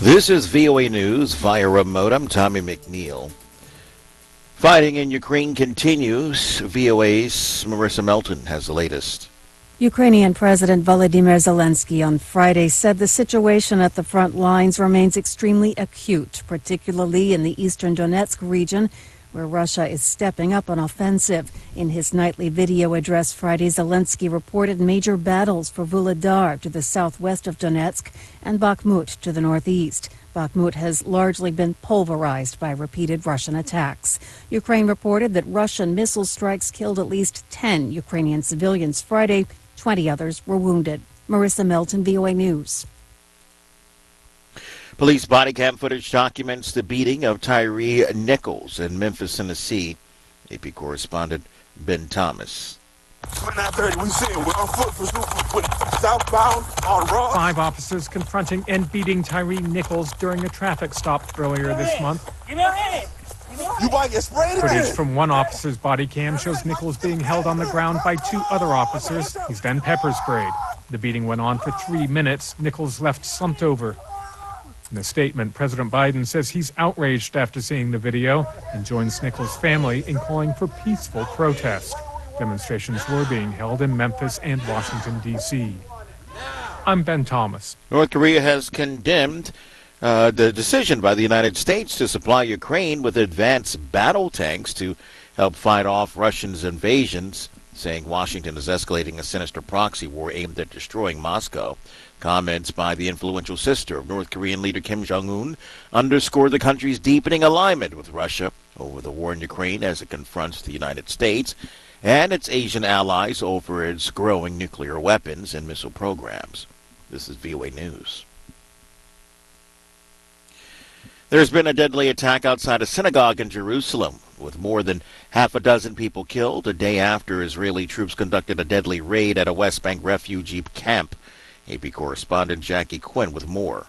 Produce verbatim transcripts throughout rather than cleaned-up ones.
This is V O A News via remote. I'm Tommy McNeil. Fighting in Ukraine continues. V O A's Marissa Melton has the latest. Ukrainian President Volodymyr Zelensky on Friday said the situation at the front lines remains extremely acute, particularly in the eastern Donetsk region, where Russia is stepping up an offensive. In his nightly video address Friday, Zelensky reported major battles for Vuhledar to the southwest of Donetsk and Bakhmut to the northeast. Bakhmut has largely been pulverized by repeated Russian attacks. Ukraine reported that Russian missile strikes killed at least ten Ukrainian civilians Friday. twenty others were wounded. Marissa Melton, V O A News. Police body cam footage documents the beating of Tyree Nichols in Memphis, Tennessee. A P correspondent Ben Thomas. Five officers confronting and beating Tyree Nichols during a traffic stop earlier this month. You might get sprayed Footage again. from one officer's body cam shows Nichols being held on the ground by two other officers. He's then pepper sprayed. The beating went on for three minutes. Nichols left slumped over. In a statement, President Biden says he's outraged after seeing the video and joins Nichols' family in calling for peaceful protest. Demonstrations were being held in Memphis and Washington, D C I'm Ben Thomas. North Korea has condemned uh, the decision by the United States to supply Ukraine with advanced battle tanks to help fight off Russia's invasions, saying Washington is escalating a sinister proxy war aimed at destroying Moscow. Comments by the influential sister of North Korean leader Kim Jong-un underscore the country's deepening alignment with Russia over the war in Ukraine as it confronts the United States and its Asian allies over its growing nuclear weapons and missile programs. This is V O A News. There's been a deadly attack outside a synagogue in Jerusalem, with more than half a dozen people killed a day after Israeli troops conducted a deadly raid at a West Bank refugee camp. A P correspondent Jackie Quinn with more.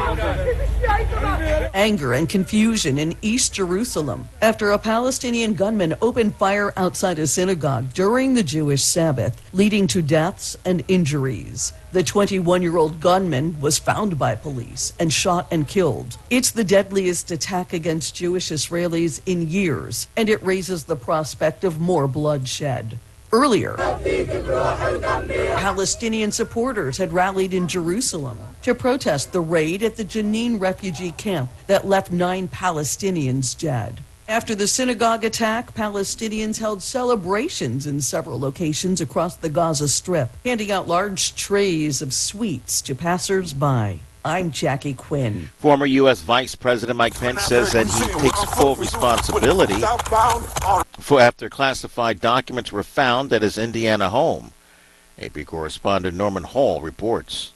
Anger and confusion in East Jerusalem after a Palestinian gunman opened fire outside a synagogue during the Jewish Sabbath, leading to deaths and injuries. The twenty-one-year-old gunman was found by police and shot and killed. It's the deadliest attack against Jewish Israelis in years, and it raises the prospect of more bloodshed. Earlier, Palestinian supporters had rallied in Jerusalem to protest the raid at the Jenin refugee camp that left nine Palestinians dead. After the synagogue attack, Palestinians held celebrations in several locations across the Gaza Strip, handing out large trays of sweets to passers-by. I'm Jackie Quinn. Former U S Vice President Mike Pence says that he takes full responsibility for after classified documents were found at his Indiana home. A P correspondent Norman Hall reports.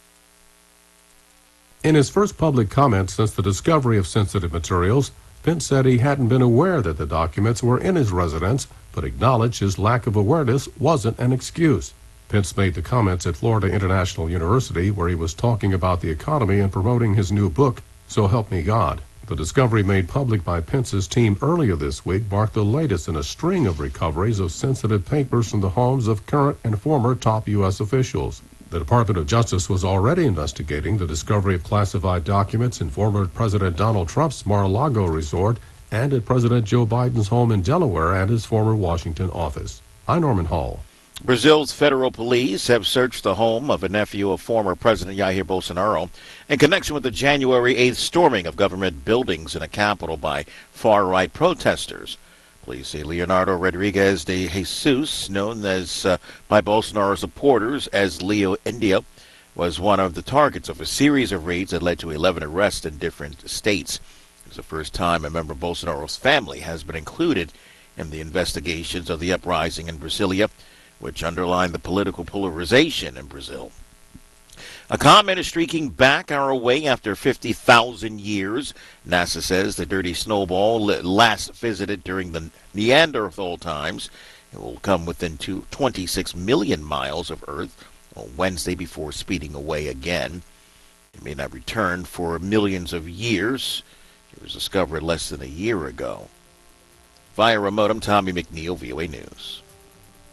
In his first public comment since the discovery of sensitive materials, Pence said he hadn't been aware that the documents were in his residence, but acknowledged his lack of awareness wasn't an excuse. Pence made the comments at Florida International University, where he was talking about the economy and promoting his new book, So Help Me God. The discovery made public by Pence's team earlier this week marked the latest in a string of recoveries of sensitive papers from the homes of current and former top U S officials. The Department of Justice was already investigating the discovery of classified documents in former President Donald Trump's Mar-a-Lago resort and at President Joe Biden's home in Delaware and his former Washington office. I'm Norman Hall. Brazil's federal police have searched the home of a nephew of former President Jair Bolsonaro in connection with the January eighth storming of government buildings in the capital by far-right protesters. Police say Leonardo Rodrigues de Jesus, known as uh, by Bolsonaro supporters as Leo India, was one of the targets of a series of raids that led to eleven arrests in different states. It was the first time a member of Bolsonaro's family has been included in the investigations of the uprising in Brasilia, which underlined the political polarization in Brazil. A comet is streaking back our way after fifty thousand years. NASA says the dirty snowball last visited during the Neanderthal times. It will come within twenty-six million miles of Earth on Wednesday before speeding away again. It may not return for millions of years. It was discovered less than a year ago. Via remote, I'm Tommy McNeil, V O A News.